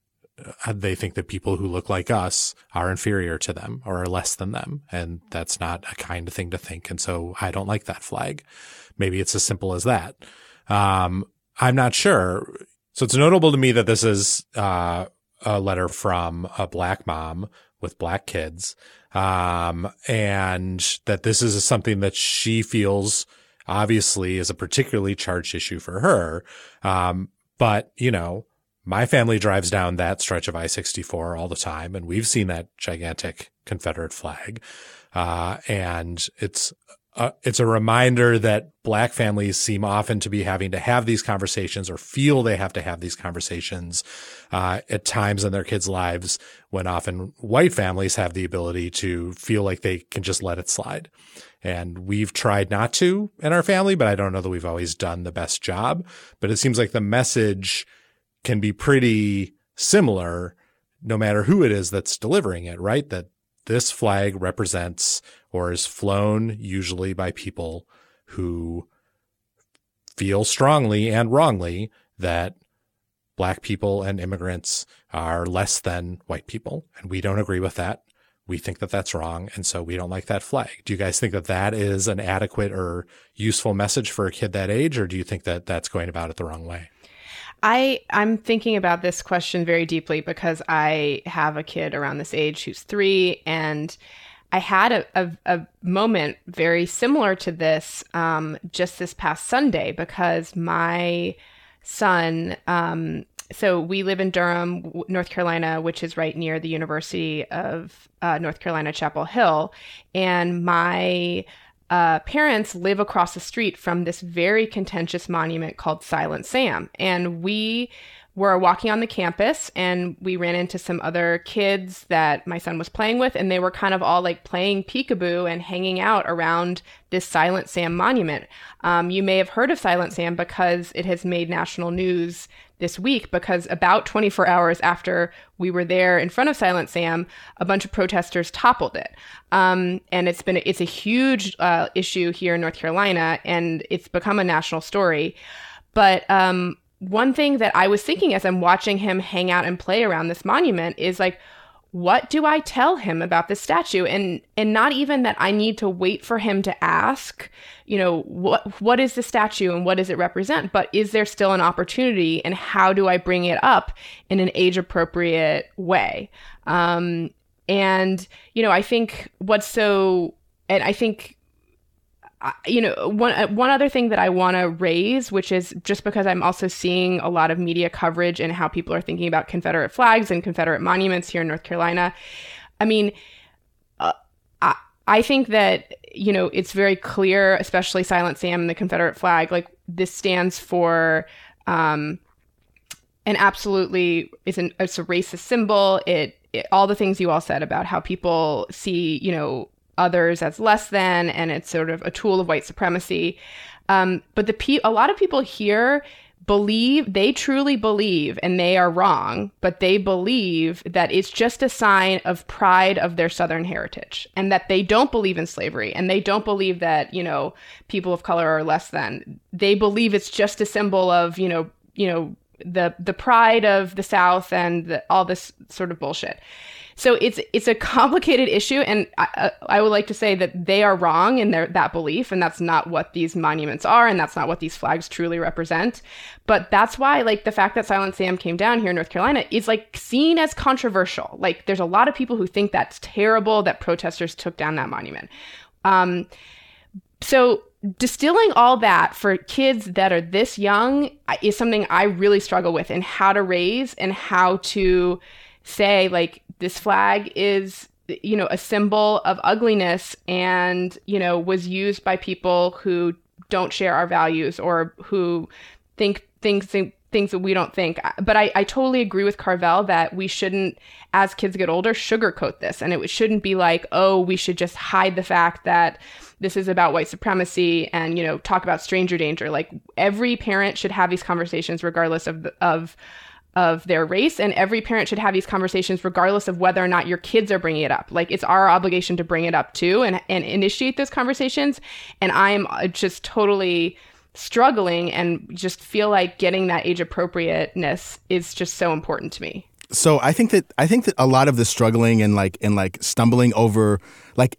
they think that people who look like us are inferior to them or are less than them. And that's not a kind thing to think. And so I don't like that flag. Maybe it's as simple as that. Um, I'm not sure. So it's notable to me that this is uh, a letter from a black mom with black kids, um, and that this is something that she feels obviously is a particularly charged issue for her. Um, but, you know, my family drives down that stretch of I sixty-four all the time, and we've seen that gigantic Confederate flag. Uh, and it's uh, it's a reminder that black families seem often to be having to have these conversations or feel they have to have these conversations uh, at times in their kids' lives when often white families have the ability to feel like they can just let it slide. And we've tried not to in our family, but I don't know that we've always done the best job. But it seems like the message can be pretty similar no matter who it is that's delivering it, right? That this flag represents or is flown usually by people who feel strongly and wrongly that black people and immigrants are less than white people. And we don't agree with that. We think that that's wrong. And so we don't like that flag. Do you guys think that that is an adequate or useful message for a kid that age? Or do you think that that's going about it the wrong way? I, I'm thinking about this question very deeply because I have a kid around this age who's three, and I had a, a, a moment very similar to this um, just this past Sunday because my son, um, so we live in Durham, North Carolina, which is right near the University of uh, North Carolina, Chapel Hill, and my Uh, parents live across the street from this very contentious monument called Silent Sam. And we were walking on the campus and we ran into some other kids that my son was playing with, and they were kind of all like playing peekaboo and hanging out around this Silent Sam monument. Um, you may have heard of Silent Sam because it has made national news this week, because about twenty-four hours after we were there in front of Silent Sam, a bunch of protesters toppled it. Um, and it's been, it's a huge uh, issue here in North Carolina, and it's become a national story. But um, one thing that I was thinking as I'm watching him hang out and play around this monument is like, what do I tell him about this statue? And and not even that I need to wait for him to ask, you know, what what is the statue and what does it represent? But is there still an opportunity, and how do I bring it up in an age-appropriate way? Um, and, you know, I think what's so, and I think, you know, one one other thing that I want to raise, which is just because I'm also seeing a lot of media coverage and how people are thinking about Confederate flags and Confederate monuments here in North Carolina. I mean, uh, I, I think that, you know, it's very clear, especially Silent Sam and the Confederate flag, like this stands for, um, and absolutely is an, it's a racist symbol. It, it all the things you all said about how people see, you know, others as less than, and it's sort of a tool of white supremacy. Um, but the pe- a lot of people here believe, they truly believe, and they are wrong, but they believe that it's just a sign of pride of their Southern heritage, and that they don't believe in slavery, and they don't believe that, you know, people of color are less than. They believe it's just a symbol of, you know, you know, the the pride of the South and the, all this sort of bullshit. So it's it's a complicated issue, and I, I would like to say that they are wrong in their that belief, and that's not what these monuments are, and that's not what these flags truly represent. But that's why, like, the fact that Silent Sam came down here in North Carolina is, like, seen as controversial. Like, there's a lot of people who think that's terrible that protesters took down that monument. Um, so distilling all that for kids that are this young is something I really struggle with, in how to raise and how to say, like, this flag is, you know, a symbol of ugliness and, you know, was used by people who don't share our values or who think things things that we don't think. But I, I totally agree with Carvel that we shouldn't, as kids get older, sugarcoat this. And it shouldn't be like, oh, we should just hide the fact that this is about white supremacy and, you know, talk about stranger danger. Like, every parent should have these conversations regardless of the, of of their race, and every parent should have these conversations regardless of whether or not your kids are bringing it up. Like, it's our obligation to bring it up too, and, and initiate those conversations. And I'm just totally struggling and just feel like getting that age appropriateness is just so important to me. So I think that I think that a lot of the struggling and like and like stumbling over, like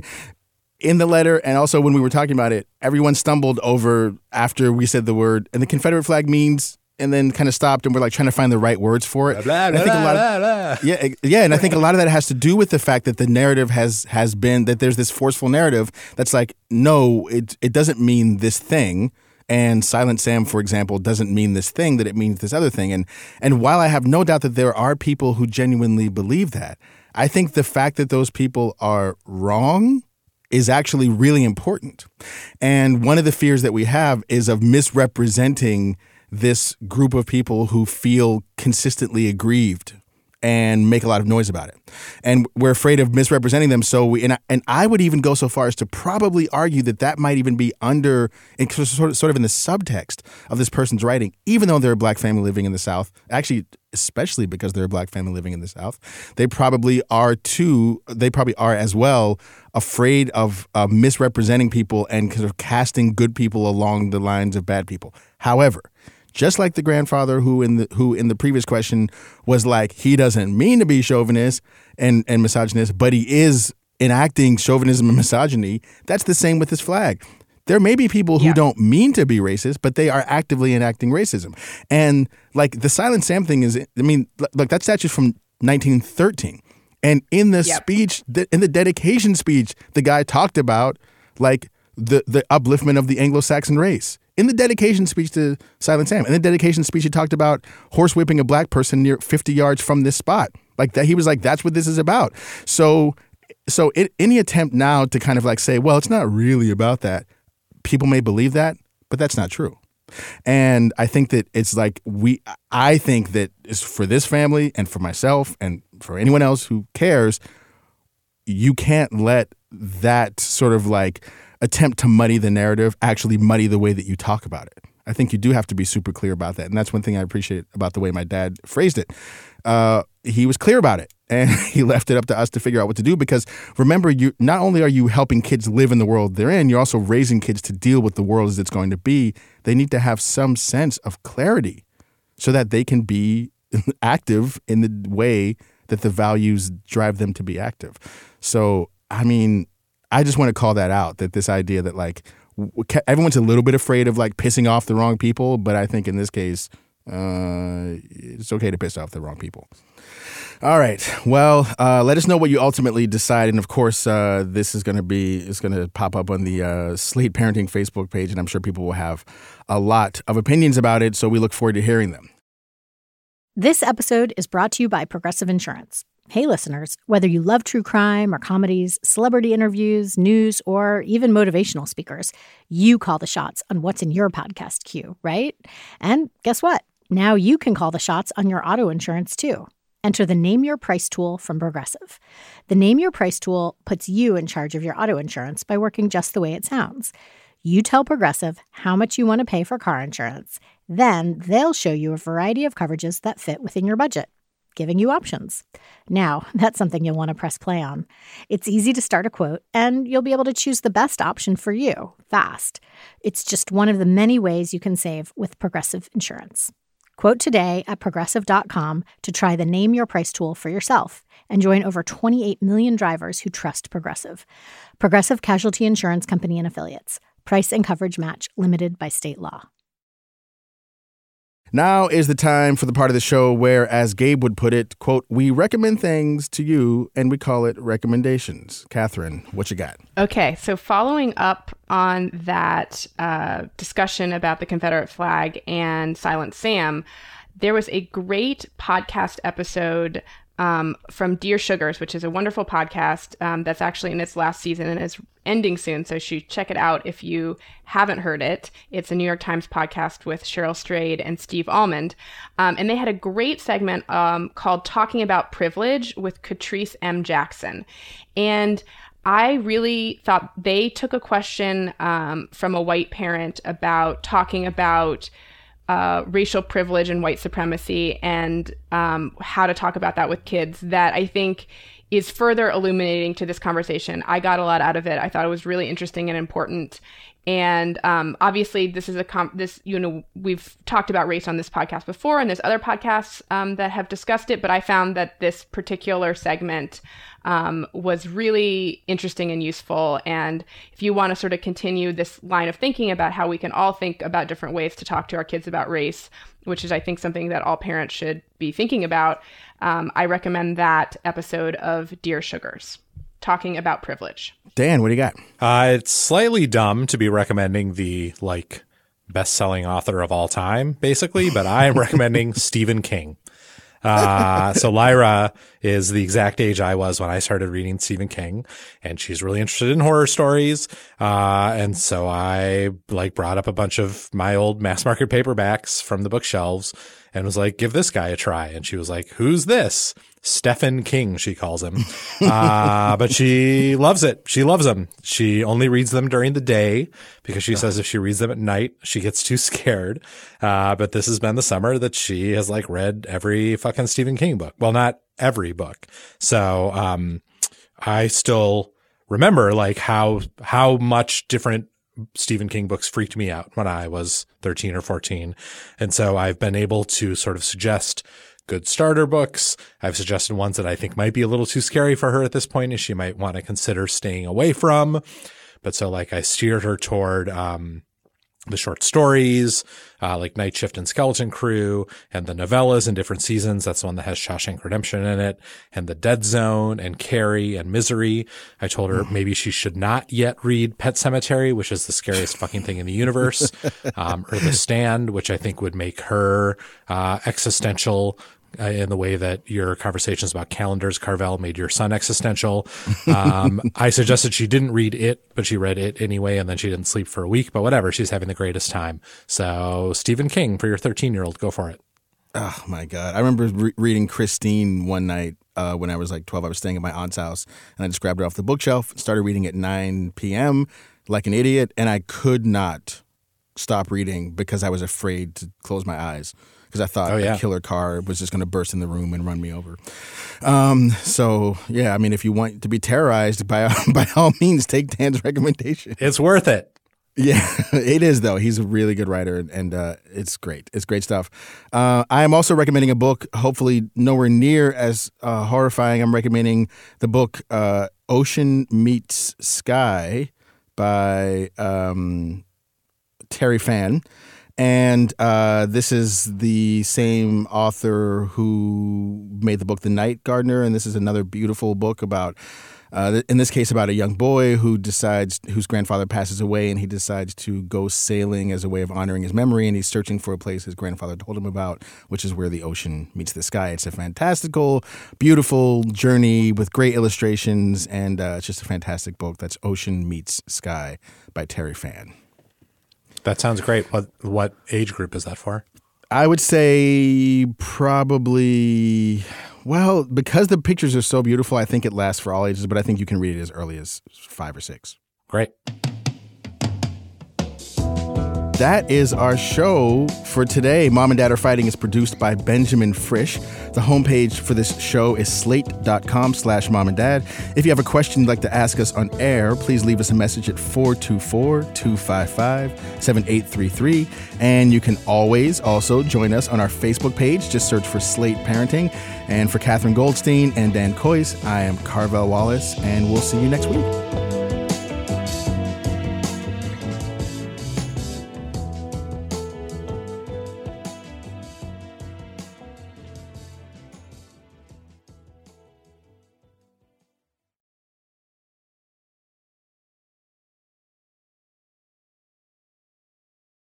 in the letter, and also when we were talking about it, everyone stumbled over after we said the word, and the Confederate flag means, and then kind of stopped, and we're like trying to find the right words for it. Blah, blah, I think blah, a lot blah, of, blah. Yeah, yeah, and I think a lot of that has to do with the fact that the narrative has has been that there's this forceful narrative that's like, no, it it doesn't mean this thing, and Silent Sam, for example, doesn't mean this thing, that it means this other thing. And and while I have no doubt that there are people who genuinely believe that, I think the fact that those people are wrong is actually really important. And one of the fears that we have is of misrepresenting this group of people who feel consistently aggrieved and make a lot of noise about it. And we're afraid of misrepresenting them. So we, and I, and I would even go so far as to probably argue that that might even be under, sort of, sort of in the subtext of this person's writing, even though they're a black family living in the South, actually, especially because they're a black family living in the South, they probably are too, they probably are as well afraid of uh, misrepresenting people and kind of casting good people along the lines of bad people. However, just like the grandfather who in the who in the previous question was like, he doesn't mean to be chauvinist and, and misogynist, but he is enacting chauvinism and misogyny. That's the same with this flag. There may be people who yeah. don't mean to be racist, but they are actively enacting racism. And like the Silent Sam thing is, I mean, look, that statue's from nineteen thirteen. And in the yep. speech, in the dedication speech, the guy talked about like the, the upliftment of the Anglo-Saxon race. In the dedication speech to Silent Sam, in the dedication speech, he talked about horsewhipping a black person near fifty yards from this spot. Like that, he was like, that's what this is about. So, so it, any attempt now to kind of like say, well, it's not really about that. People may believe that, but that's not true. And I think that it's like we, I think that is for this family and for myself and for anyone else who cares, you can't let that sort of like attempt to muddy the narrative actually muddy the way that you talk about it. I think you do have to be super clear about that. And that's one thing I appreciate about the way my dad phrased it. Uh, he was clear about it, and he left it up to us to figure out what to do, because remember, you not only are you helping kids live in the world they're in, you're also raising kids to deal with the world as it's going to be. They need to have some sense of clarity so that they can be active in the way that the values drive them to be active. So, I mean, I just want to call that out, that this idea that like everyone's a little bit afraid of like pissing off the wrong people. But I think in this case, uh, it's okay to piss off the wrong people. All right. Well, uh, let us know what you ultimately decide. And of course, uh, this is going to be, it's going to pop up on the uh, Slate Parenting Facebook page. And I'm sure people will have a lot of opinions about it. So we look forward to hearing them. This episode is brought to you by Progressive Insurance. Hey, listeners, whether you love true crime or comedies, celebrity interviews, news, or even motivational speakers, you call the shots on what's in your podcast queue, right? And guess what? Now you can call the shots on your auto insurance, too. Enter the Name Your Price tool from Progressive. The Name Your Price tool puts you in charge of your auto insurance by working just the way it sounds. You tell Progressive how much you want to pay for car insurance. Then they'll show you a variety of coverages that fit within your budget, giving you options. Now, that's something you'll want to press play on. It's easy to start a quote, and you'll be able to choose the best option for you fast. It's just one of the many ways you can save with Progressive Insurance. Quote today at Progressive dot com to try the Name Your Price tool for yourself and join over twenty-eight million drivers who trust Progressive. Progressive Casualty Insurance Company and Affiliates. Price and coverage match limited by state law. Now is the time for the part of the show where, as Gabe would put it, quote, we recommend things to you and we call it recommendations. Catherine, what you got? Okay, so following up on that uh, discussion about the Confederate flag and Silent Sam, there was a great podcast episode um, from Dear Sugars, which is a wonderful podcast um, that's actually in its last season and is ending soon. So you should check it out if you haven't heard it. It's a New York Times podcast with Cheryl Strayed and Steve Almond. Um, and they had a great segment um, called Talking About Privilege with Catrice M. Jackson. And I really thought they took a question um, from a white parent about talking about Uh, racial privilege and white supremacy and um, how to talk about that with kids that I think is further illuminating to this conversation. I got a lot out of it. I thought it was really interesting and important. And um, obviously, this is a com- this you know we've talked about race on this podcast before, and there's other podcasts um, that have discussed it. But I found that this particular segment um, was really interesting and useful. And if you want to sort of continue this line of thinking about how we can all think about different ways to talk to our kids about race, which is I think something that all parents should be thinking about, um, I recommend that episode of Dear Sugars, talking about privilege. Dan, what do you got? Uh, it's slightly dumb to be recommending the like best-selling author of all time, basically, but I am recommending Stephen King. Uh, so Lyra is the exact age I was when I started reading Stephen King, and she's really interested in horror stories. Uh, and so I like brought up a bunch of my old mass market paperbacks from the bookshelves and was like, give this guy a try. And she was like, who's this? Stephen King, she calls him. Uh, but she loves it. She loves them. She only reads them during the day because she says if she reads them at night, she gets too scared. Uh, but this has been the summer that she has like read every fucking Stephen King book. Well, not every book. So, um, I still remember like how, how much different Stephen King books freaked me out when I was thirteen or fourteen. And so I've been able to sort of suggest good starter books. I've suggested ones that I think might be a little too scary for her at this point and she might want to consider staying away from. But so like I steered her toward, um, the short stories, uh, like Night Shift and Skeleton Crew, and the novellas in different seasons. That's the one that has Shawshank Redemption in it, and The Dead Zone, and Carrie, and Misery. I told her maybe she should not yet read Pet Sematary, which is the scariest fucking thing in the universe, um, or The Stand, which I think would make her uh, existential uh, in the way that your conversations about calendars, Carvel, made your son existential. Um, I suggested she didn't read it, but she read it anyway, and then she didn't sleep for a week. But whatever, she's having the greatest time. So Stephen King for your thirteen-year-old, go for it. Oh, my God. I remember re- reading Christine one night uh, when I was like twelve. I was staying at my aunt's house, and I just grabbed it off the bookshelf and started reading at nine p.m. like an idiot, and I could not stop reading because I was afraid to close my eyes. Because I thought oh, yeah. a killer car was just going to burst in the room and run me over. Um, so, yeah, I mean, if you want to be terrorized, by by all means, take Dan's recommendation. It's worth it. Yeah, it is, though. He's a really good writer, and uh, it's great. It's great stuff. Uh, I am also recommending a book, hopefully nowhere near as uh, horrifying. I'm recommending the book uh, Ocean Meets Sky by um, Terry Fan. And uh, this is the same author who made the book The Night Gardener, and this is another beautiful book about, uh, in this case, about a young boy who decides, whose grandfather passes away, and he decides to go sailing as a way of honoring his memory, and he's searching for a place his grandfather told him about, which is where the ocean meets the sky. It's a fantastical, beautiful journey with great illustrations, and uh, it's just a fantastic book. That's Ocean Meets Sky by Terry Fan. That sounds great. What what age group is that for? I would say probably, well, because the pictures are so beautiful, I think it lasts for all ages, but I think you can read it as early as five or six. Great. That is our show for today. Mom and Dad Are Fighting is produced by Benjamin Frisch. The homepage for this show is slate.com slash mom and dad. If you have a question you'd like to ask us on air, please leave us a message at four two four, two five five, seven eight three three. And you can always also join us on our Facebook page. Just search for Slate Parenting. And for Catherine Goldstein and Dan Coyce, I am Carvel Wallace, and we'll see you next week.